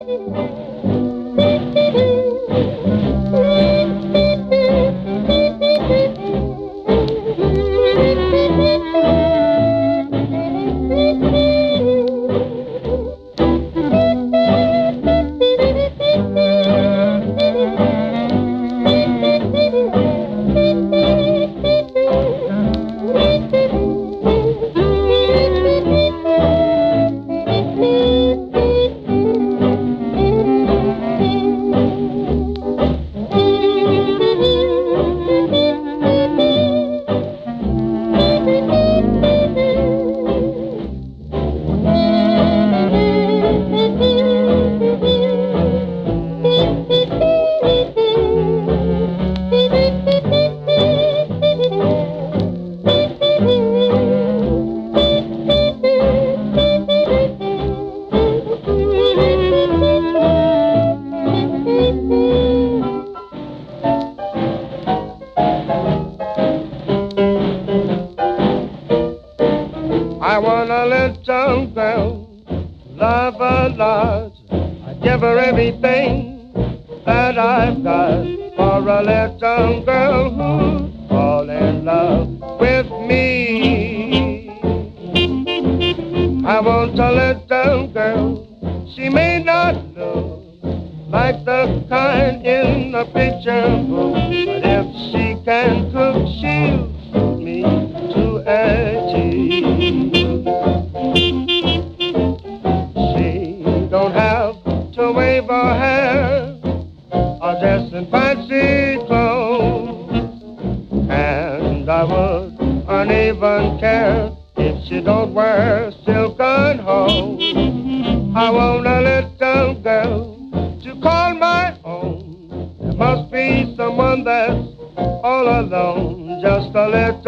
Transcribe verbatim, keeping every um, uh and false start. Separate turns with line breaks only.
I want a little girl, love her large. I give her everything that I've got. For a little girl who'd fall in love with me. I want a little girl, she may not look like the kind in the picture book, but if she can cook, she'll suit me to a T. She don't have to wave her hair or dress in fancy clothes, and I wouldn't even care if she don't wear silk and hose. I want a little girl to call my own. There must be someone that's all alone, just a little